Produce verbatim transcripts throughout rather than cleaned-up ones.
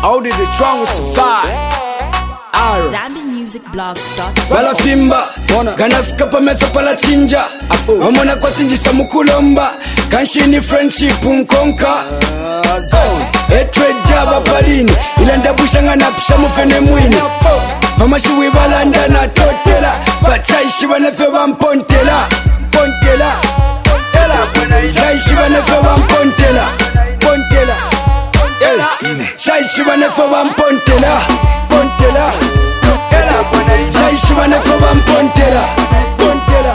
Only the strong will survive. Zambi Music Blog dot com. Bala fimba, ganafika pa mesa pala chinja. Wamona kwa tinjisa mukulomba. Kanshini friendship unkonka. Etre jaba palini, ilanda bushanga na pisha mufene mwini. Mama shiwi balanda na totela, bachai shiba nefe bampontela. Pontela, pontela, chai shiba nefe bampontela. Pontela, chai shiba nefe bampontela. Pontela, chai shiba nefe bampontela. Pontela,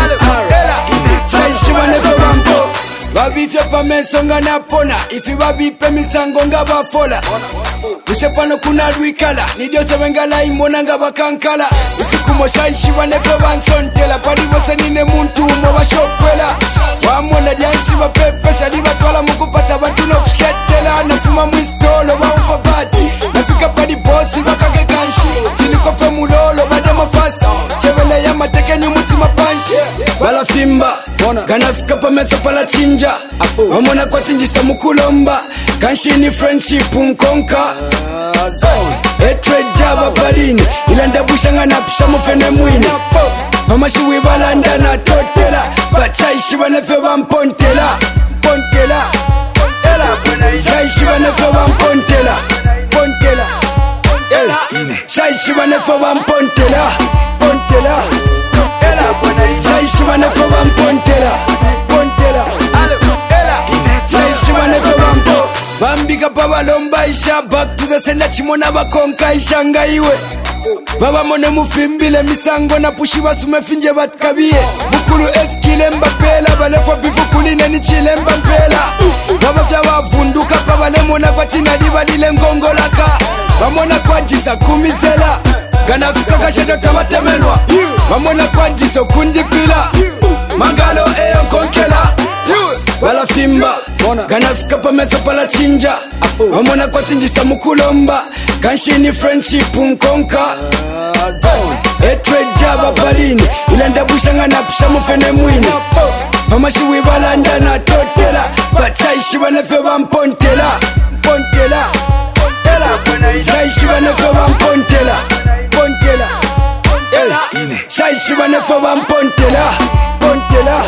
chai shiba nefe bampo. Babifya pa mensonga na pona, ifi babipe misango nga bafola. Ushepano kuna rwikala, nidiose wengala imona nga bakankala. Ifi kumosha ishiwa nefe bansontela, pariwose nine muntu umo bashokwela. Wamona dianshi bapepe, shaliba twala mukupata batuno kushetela. Nafuma mwistolo, waufa bati, nafika padi bosi wakake kanshi. Tilikofe mulolo, bade mafasi, chevele ya mateke ni muti mapanshi. Bala fimba, ganafika pa mesa pala chinja. Wamona kwa tinjisa mukulomba. Kanshini friendship unkonka. Etre jaba palini, ilanda bushanga na pisha mufene mwini. Mama shiwi balanda na totela, bachai shiba nefe bampontela. Pontela, chai shiba nefe bampontela. Pontela, chai shiba nefe bampontela. Pontela, chai shiba nefe bampontela. Pontela, chai shiba nefe bampo. Bambika pa balomba isha, back to the sender chimona bakonka isha ngaiwe. Baba mone mufimbile misango na pushi basume finje batkabiye. Bukulu eskile mbapela, balefo bifu kuline ni chile mbapela. Baba vya wavunduka pa bale mona kwa tina diba dile ngongolaka. Bamona kwa jisa kumizela, ganafika kasheto tabatemenwa. Bamona kwa jiso kundipila, mangalo eyo konkela. Bala fimba, ganafika pa mesa pala chinja. Wamona kwa tinjisa mukulomba. Kanshini friendship unkonka. Etre jaba palini, ilanda bushanga na pisha mufene mwini. Mama shiwi balanda na totela, bachai shiba nefe bampontela. Pontela, chai shiba nefe bampontela. Pontela, chai shiba nefe bampontela. Pontela,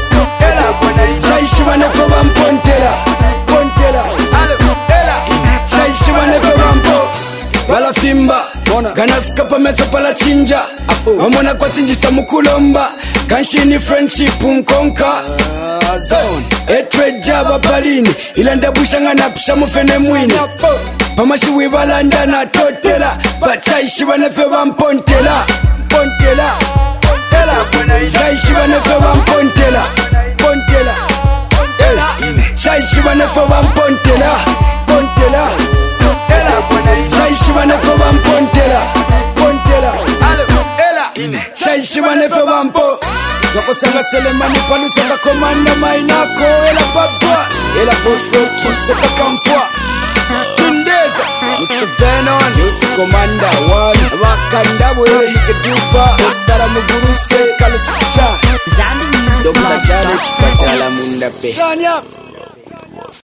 chai shiba nefe bampontela. Pontela, chai shiba nefe bampo. Bala fimba, ganafika pa mesa pala chinja. Wamona kwa tinjisa mukulomba. Kanshini friendship unkonka. Etre jaba palini, ilanda bushanga na pisha mufene mwini. Mama shiwi balanda na totela, bachai shiba nefe bampontela. Pontela, chai shiba nefe bampontela. Pontela, chai shiba nefe bampontela. Pontela, chai shiba nefe bampontela. Pontela, chai shiba nefe bampo. Toko sanga selemani panu sanga komanda mainako. Ela papa, ela bosro kisoka kamfwa. Tundeza, Mister Venon, youth commander one. Wakanda wele hikedupa, Dara muguruse kala sikisha. Zambi Music Blog dot com. Shanya.